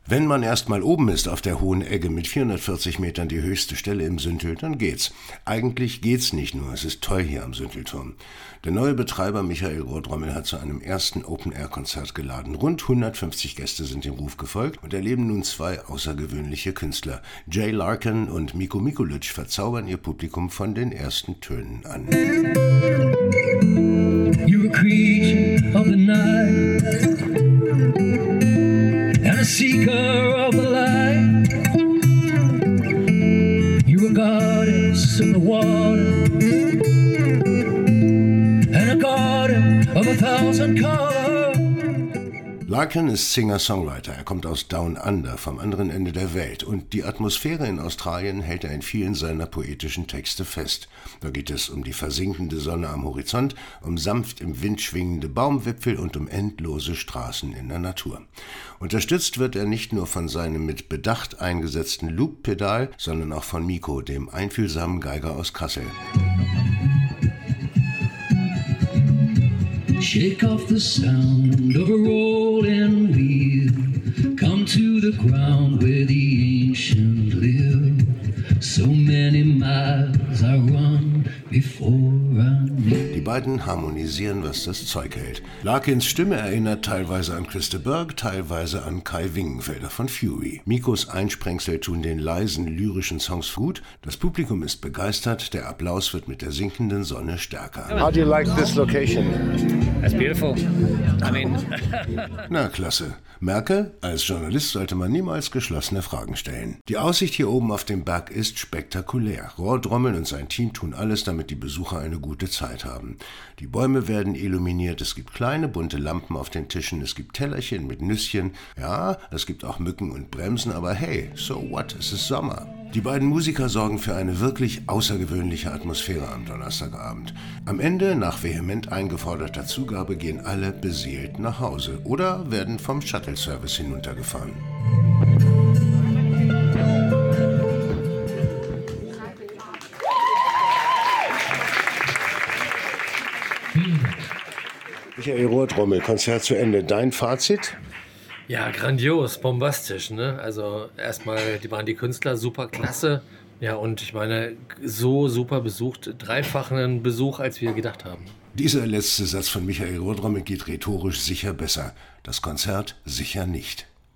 Wenn man erst mal oben ist auf der Hohen Egge mit 440 Metern die höchste Stelle im Süntel, dann geht's. Eigentlich geht's nicht nur, es ist toll hier am Süntelturm. Der neue Betreiber Michael Rohrtrommel hat zu einem ersten Open-Air-Konzert geladen. Rund 150 Gäste sind dem Ruf gefolgt und erleben nun zwei außergewöhnliche Künstler. Jay Larkin und Miko Mikulic verzaubern ihr Publikum von den ersten Tönen an. You're a creature of the night and a seeker of the light. You're a goddess of the water and a garden of 1,000 colors. Larkin ist Singer-Songwriter. Er kommt aus Down Under, vom anderen Ende der Welt. Und die Atmosphäre in Australien hält er in vielen seiner poetischen Texte fest. Da geht es um die versinkende Sonne am Horizont, um sanft im Wind schwingende Baumwipfel und um endlose Straßen in der Natur. Unterstützt wird er nicht nur von seinem mit Bedacht eingesetzten Loop-Pedal, sondern auch von Miko, dem einfühlsamen Geiger aus Kassel. Shake off the sound of a rolling wheel. Come to the ground where the ancient live. So many miles I run before I knew. Die beiden harmonisieren, was das Zeug hält. Larkins Stimme erinnert teilweise an Christa Berg, teilweise an Kai Wingenfelder von Fury. Mikos Einsprengsel tun den leisen, lyrischen Songs gut. Das Publikum ist begeistert, der Applaus wird mit der sinkenden Sonne stärker. How do you like this location? That's beautiful. I mean... Na, klasse. Merke, als Journalist sollte man niemals geschlossene Fragen stellen. Die Aussicht hier oben auf dem Berg ist spektakulär. Rohrtrommel und sein Team tun alles, damit die Besucher eine gute Zeit haben. Die Bäume werden illuminiert, es gibt kleine bunte Lampen auf den Tischen, es gibt Tellerchen mit Nüsschen. Ja, es gibt auch Mücken und Bremsen, aber hey, so what, es ist Sommer. Die beiden Musiker sorgen für eine wirklich außergewöhnliche Atmosphäre am Donnerstagabend. Am Ende, nach vehement eingeforderter Zugabe, gehen alle beseelt nach Hause oder werden vom Shuttle-Service hinuntergefahren. Michael Rohrtrommel, Konzert zu Ende. Dein Fazit? Ja, grandios, bombastisch, ne? Also erstmal, waren die Künstler super klasse. Ja, und ich meine, so super besucht, dreifachen Besuch, als wir gedacht haben. Dieser letzte Satz von Michael Rohrtrommel geht rhetorisch sicher besser. Das Konzert sicher nicht.